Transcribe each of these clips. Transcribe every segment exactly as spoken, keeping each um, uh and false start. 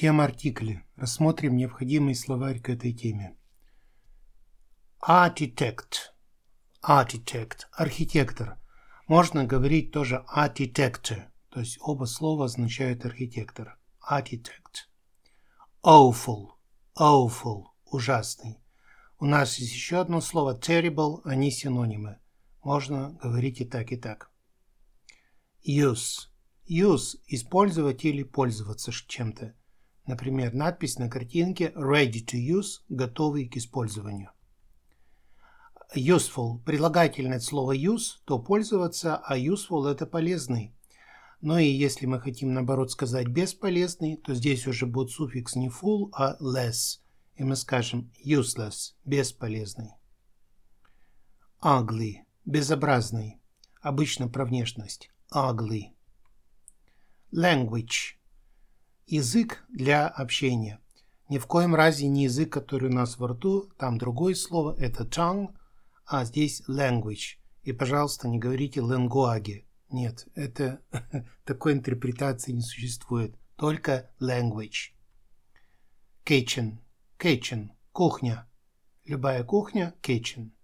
Тема артикли. Рассмотрим необходимый словарь к этой теме. Architect. Architect. Архитектор. Можно говорить тоже architecture. То есть оба слова означают архитектор. Architect. Awful. Awful. Ужасный. У нас есть еще одно слово terrible. Они синонимы. Можно говорить и так, и так. Use. Use. Использовать или пользоваться чем-то. Например, надпись на картинке ready to use, готовый к использованию. Useful. Прилагательное слово use, то пользоваться, а useful это полезный. Но и если мы хотим наоборот сказать бесполезный, то здесь уже будет суффикс не full, а less. И мы скажем useless, бесполезный. Ugly. Безобразный. Обычно про внешность. Ugly. Language. Язык для общения. Ни в коем разе не язык, который у нас во рту, там другое слово, это tongue, а здесь language. И, пожалуйста, не говорите language. Нет, это такой интерпретации не существует. Только language. Kitchen. Kitchen. Кухня. Любая кухня. Kitchen.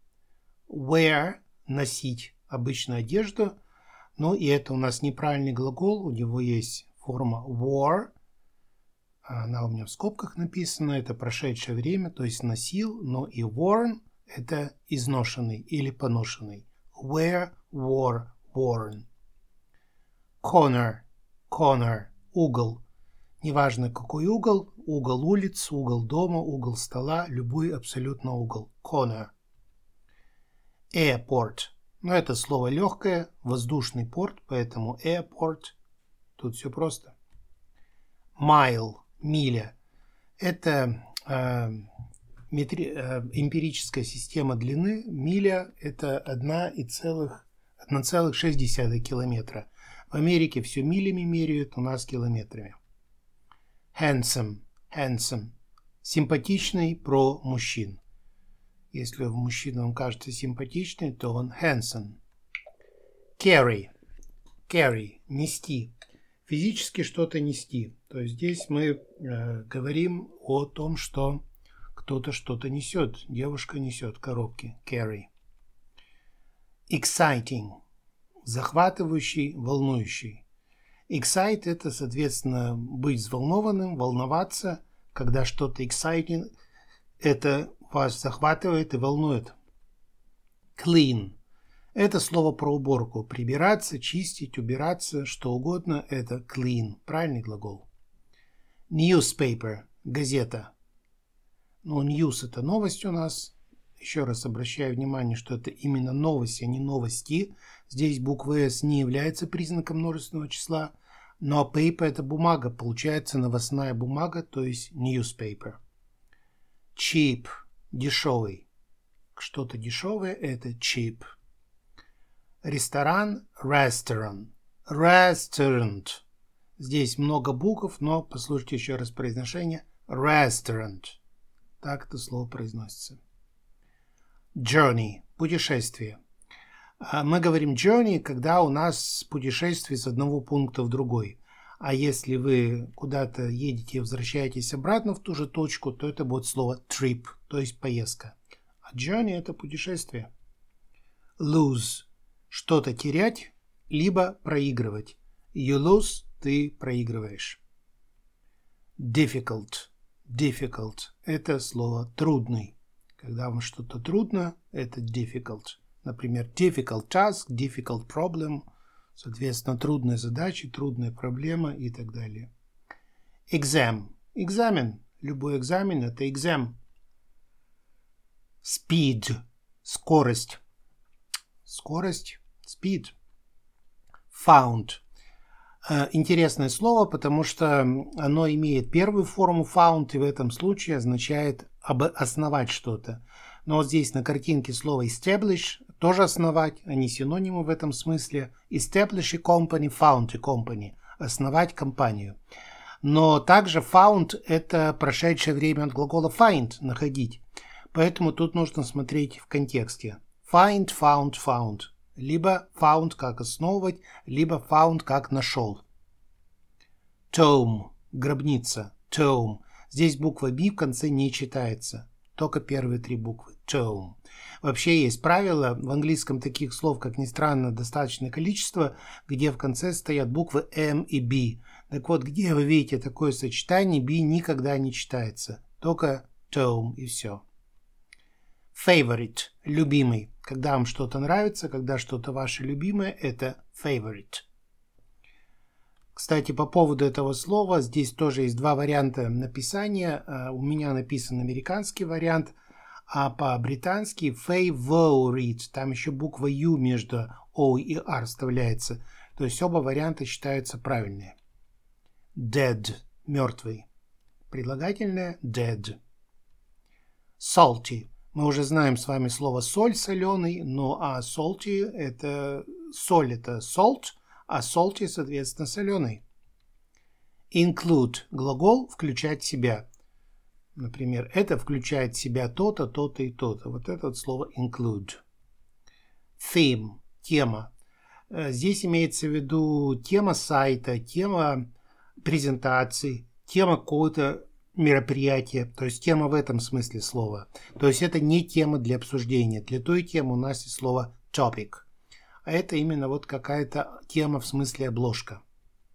Wear. Носить. Обычную одежду. Ну и это у нас неправильный глагол. У него есть форма wore, она у меня в скобках написана, это прошедшее время, то есть носил, но и worn это изношенный или поношенный. Wear, wore, worn. Corner, corner, угол. Неважно какой угол, угол улиц, угол дома, угол стола, любой абсолютно угол. Corner. Airport. Но это слово легкое, воздушный порт, поэтому airport. Тут все просто. Mile, миля. Это э, метри, э, эмпирическая система длины. Миля – это одна целая шесть десятых километра. В Америке все милями меряют, у нас километрами. Handsome, handsome. Симпатичный про мужчин. Если мужчина вам кажется симпатичный, то он handsome. Carry, carry, нести. Физически что-то нести. То есть здесь мы э, говорим о том, что кто-то что-то несет. Девушка несет коробки. Carry. Exciting. Захватывающий, волнующий. Excite – это, соответственно, быть взволнованным, волноваться. Когда что-то exciting, это вас захватывает и волнует. Clean. Это слово про уборку. Прибираться, чистить, убираться, что угодно. Это clean. Правильный глагол. Newspaper. Газета. Ну, news – это новость у нас. Еще раз обращаю внимание, что это именно новости, а не новости. Здесь буква S не является признаком множественного числа. Но paper – это бумага. Получается новостная бумага, то есть newspaper. Cheap. Дешевый. Что-то дешевое – это cheap. Ресторан, restaurant. Restaurant. Здесь много букв, но послушайте еще раз произношение. Restaurant. Так это слово произносится. Journey. Путешествие. Мы говорим journey, когда у нас путешествие с одного пункта в другой. А если вы куда-то едете и возвращаетесь обратно в ту же точку, то это будет слово trip, то есть поездка. А journey – это путешествие. Lose. Что-то терять, либо проигрывать. You lose – ты проигрываешь. Difficult. Difficult – это слово трудный. Когда вам что-то трудно, это difficult. Например, difficult task, difficult problem. Соответственно, трудная задача, трудная проблема и так далее. Exam. Экзамен. Любой экзамен – это exam. Speed. Скорость. Скорость. Speed. Found. Интересное слово, потому что оно имеет первую форму found и в этом случае означает основать что-то. Но вот здесь на картинке слово establish тоже основать, они синонимы в этом смысле. Establish a company, found a company. Основать компанию. Но также found это прошедшее время от глагола find, находить. Поэтому тут нужно смотреть в контексте. Find, found, found. Либо found как основывать, либо found как нашел. Tome. гробница, tomb. Здесь буква B в конце не читается, только первые три буквы, tomb. Вообще есть правило, в английском таких слов, как ни странно, достаточное количество, где в конце стоят буквы M и B. Так вот, где вы видите такое сочетание, B никогда не читается, только tomb и все. Favorite – любимый. Когда вам что-то нравится, когда что-то ваше любимое, это favorite. Кстати, по поводу этого слова, здесь тоже есть два варианта написания. У меня написан американский вариант, а по-британски favorite. Там еще буква U между O и R вставляется. То есть оба варианта считаются правильные. Dead – мертвый. Прилагательное dead. Salty. Мы уже знаем с вами слово соль, соленый, ну а salty – это соль, это salt, а salty, соответственно, соленый. Include – глагол включать в себя. Например, это включает в себя то-то, то-то и то-то. Вот это вот слово include. Theme – тема. Здесь имеется в виду тема сайта, тема презентации, тема какого-то мероприятия, то есть тема в этом смысле слова. То есть это не тема для обсуждения. Для той темы у нас есть слово topic. А это именно вот какая-то тема в смысле обложка.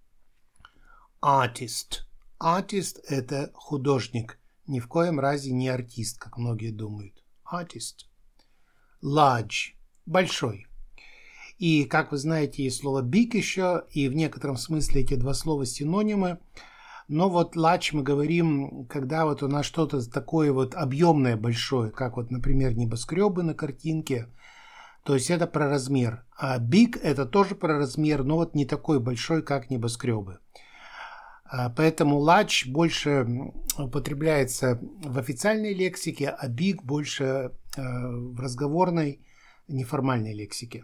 Artist. Artist – это художник. Ни в коем разе не артист, как многие думают. Artist. Large. Большой. И, как вы знаете, есть слово big еще, и в некотором смысле эти два слова синонимы. Но вот large мы говорим, когда вот у нас что-то такое вот объемное, большое, как вот, например, небоскребы на картинке. То есть это про размер. А big это тоже про размер, но вот не такой большой, как небоскребы. Поэтому large больше употребляется в официальной лексике, а big больше в разговорной, неформальной лексике.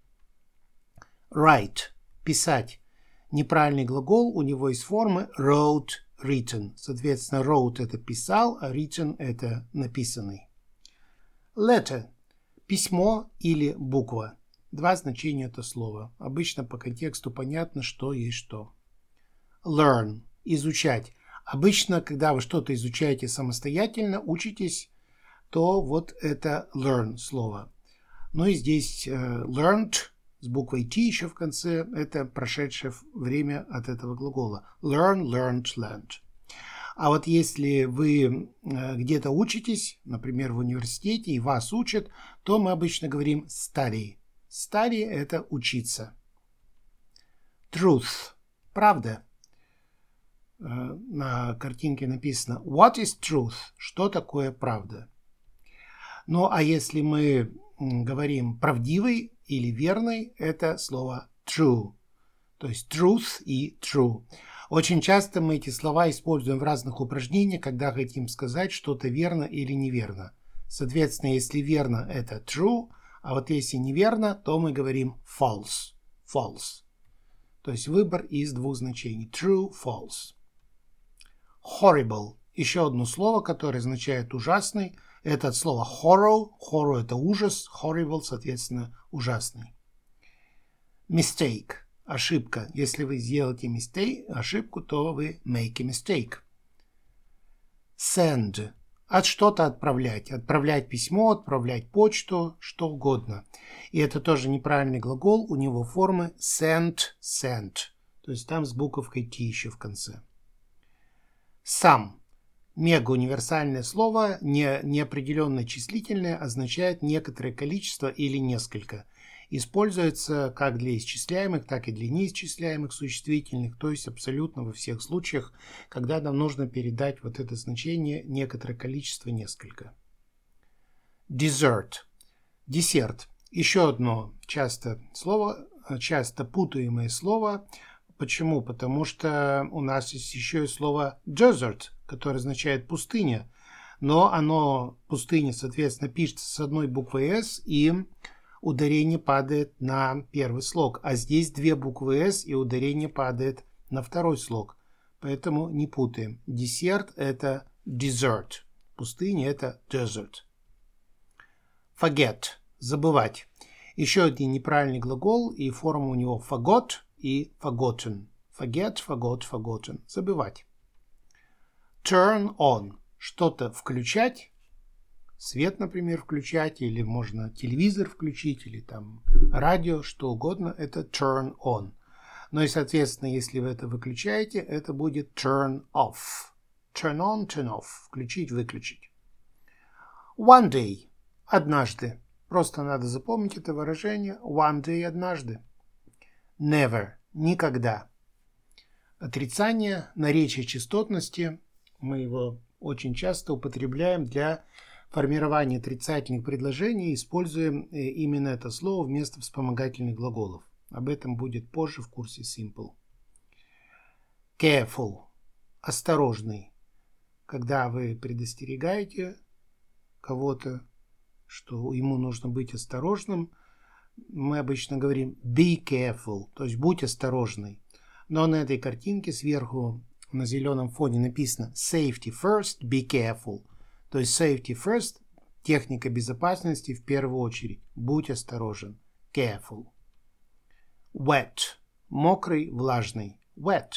Write – писать. Неправильный глагол, у него есть формы wrote, written. Соответственно, wrote – это писал, а written – это написанный. Letter – письмо или буква. Два значения этого слова. Обычно по контексту понятно, что есть что. Learn – изучать. Обычно, когда вы что-то изучаете самостоятельно, учитесь, то вот это learn слово. Ну и здесь uh, learned с буквой T еще в конце, это прошедшее время от этого глагола. Learn, learned, learned. А вот если вы uh, где-то учитесь, например, в университете, и вас учат, то мы обычно говорим study. Study – это учиться. Truth – правда. На картинке написано What is truth? Что такое правда? Ну, а если мы говорим правдивый или верный, это слово true. То есть truth и true. Очень часто мы эти слова используем в разных упражнениях, когда хотим сказать что-то верно или неверно. Соответственно, если верно, это true, а вот если неверно, то мы говорим false. False. То есть выбор из двух значений. True, false. Horrible. Еще одно слово, которое означает ужасный. Это от слова horror. Horror – это ужас. Horrible, соответственно, ужасный. Mistake. Ошибка. Если вы сделаете mistake, ошибку, то вы make a mistake. Send. От что-то отправлять. Отправлять письмо, отправлять почту, что угодно. И это тоже неправильный глагол. У него формы sent, sent. То есть там с буковкой T еще в конце. Some. Мега-универсальное слово, не, неопределенное числительное, означает некоторое количество или несколько. Используется как для исчисляемых, так и для неисчисляемых существительных, то есть абсолютно во всех случаях, когда нам нужно передать вот это значение некоторое количество, несколько. Dessert. Десерт. Еще одно часто слово, часто путаемое слово. Почему? Потому что у нас есть еще и слово desert, которое означает пустыня, но оно, пустыня, соответственно, пишется с одной буквой S, и ударение падает на первый слог. А здесь две буквы S, и ударение падает на второй слог. Поэтому не путаем. Десерт – это dessert. Пустыня – это desert. Forget – забывать. Еще один неправильный глагол, и форма у него forgot и forgotten. Forget, forgot, forgotten. Забывать. turn on. Что-то включать. Свет, например, включать. Или можно телевизор включить. Или там радио, что угодно. Это turn on. Ну и, соответственно, если вы это выключаете, это будет turn off. Turn on, turn off. Включить, выключить. One day. Однажды. Просто надо запомнить это выражение. One day. Однажды. Never. Никогда. Отрицание, наречие частотности. Мы его очень часто употребляем для формирования отрицательных предложений. Используем именно это слово вместо вспомогательных глаголов. Об этом будет позже в курсе Simple. Careful. Осторожный. Когда вы предостерегаете кого-то, что ему нужно быть осторожным, мы обычно говорим be careful, то есть будь осторожный. Но на этой картинке сверху на зеленом фоне написано safety first, be careful. То есть safety first, техника безопасности в первую очередь. Будь осторожен. Careful. Wet. Мокрый, влажный. Wet.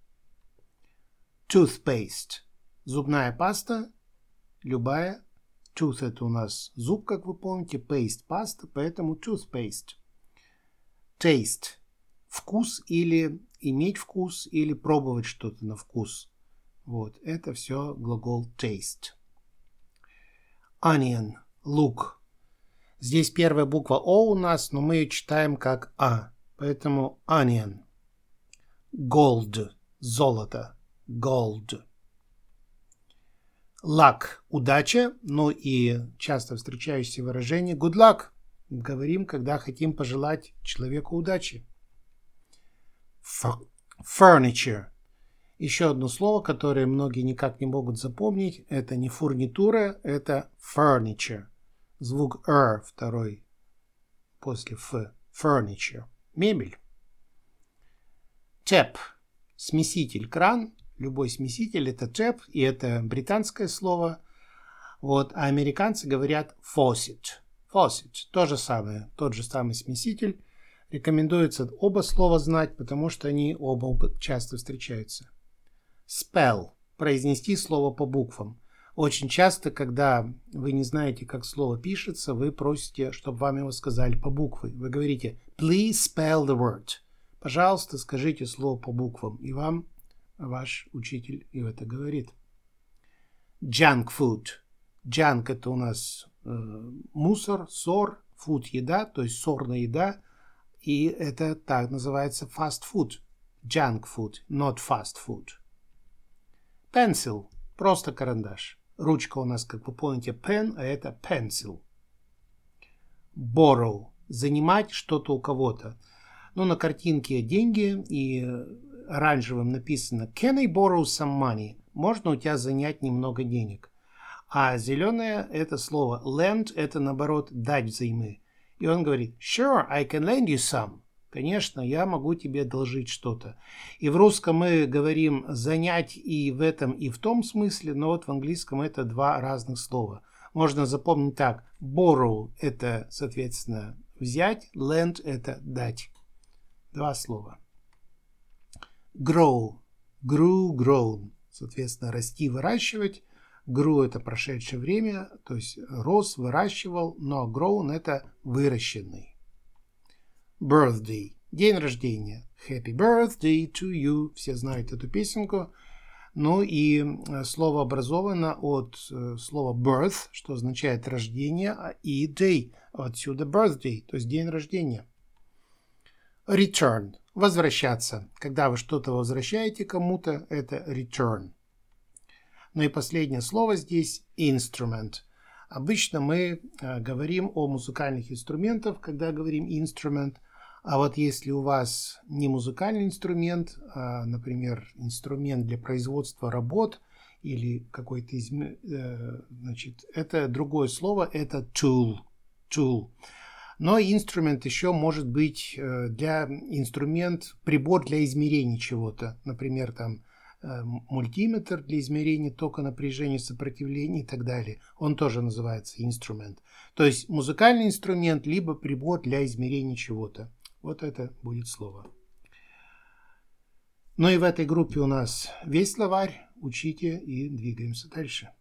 Toothpaste. Зубная паста. Любая. Tooth это у нас зуб, как вы помните. Paste паста, поэтому toothpaste. Taste. Вкус или иметь вкус, или пробовать что-то на вкус. Вот, это все глагол taste. Onion. Лук. Здесь первая буква О у нас, но мы ее читаем как А. Поэтому onion. Gold. Золото. Gold. Luck. Удача. Ну и часто встречающееся выражение good luck. Говорим, когда хотим пожелать человеку удачи. Furniture. Еще одно слово, которое многие никак не могут запомнить. Это не фурнитура, это furniture. Звук R второй после F. Furniture. Мебель. Tap. Смеситель. Кран. Любой смеситель это tap, и это британское слово. Вот, а американцы говорят faucet. Faucet. То же самое. Тот же самый смеситель. Рекомендуется оба слова знать, потому что они оба часто встречаются. Spell. Произнести слово по буквам. Очень часто, когда вы не знаете, как слово пишется, вы просите, чтобы вам его сказали по букве. Вы говорите please spell the word. Пожалуйста, скажите слово по буквам. И вам ваш учитель и это говорит. Junk food. Junk это у нас э, мусор, ссор, food еда, то есть сорная еда. И это так называется fast food. Junk food, not fast food. Pencil. Просто карандаш. Ручка у нас, как вы помните, pen, а это pencil. Borrow. Занимать что-то у кого-то. Ну, на картинке деньги, и оранжевым написано Can I borrow some money? Можно у тебя занять немного денег. А зеленое это слово lend, это наоборот дать взаймы. И он говорит Sure, I can lend you some. Конечно, я могу тебе одолжить что-то. И в русском мы говорим занять и в этом, и в том смысле, но вот в английском это два разных слова. Можно запомнить так. Borrow – это, соответственно, взять, lend – это дать. Два слова. Grow. Grew, grown. Соответственно, расти, выращивать. Grew – это прошедшее время, то есть рос, выращивал, но grown – это выращенный. Birthday. День рождения. Happy birthday to you. Все знают эту песенку. Ну и слово образовано от слова birth, что означает рождение, и day. Отсюда birthday, то есть день рождения. Return. Возвращаться. Когда вы что-то возвращаете кому-то, это return. Ну и последнее слово здесь instrument. Обычно мы э, говорим о музыкальных инструментах, когда говорим instrument. А вот если у вас не музыкальный инструмент, а, например, инструмент для производства работ или какой-то изме... э, значит, это другое слово, это tool. tool. Но инструмент еще может быть э, для инструмент, прибор для измерения чего-то. Например, там э, мультиметр для измерения тока, напряжения, сопротивления и так далее. Он тоже называется инструмент. То есть музыкальный инструмент, либо прибор для измерения чего-то. Вот это будет слово. Ну и в этой группе у нас весь словарь. учите и двигаемся дальше.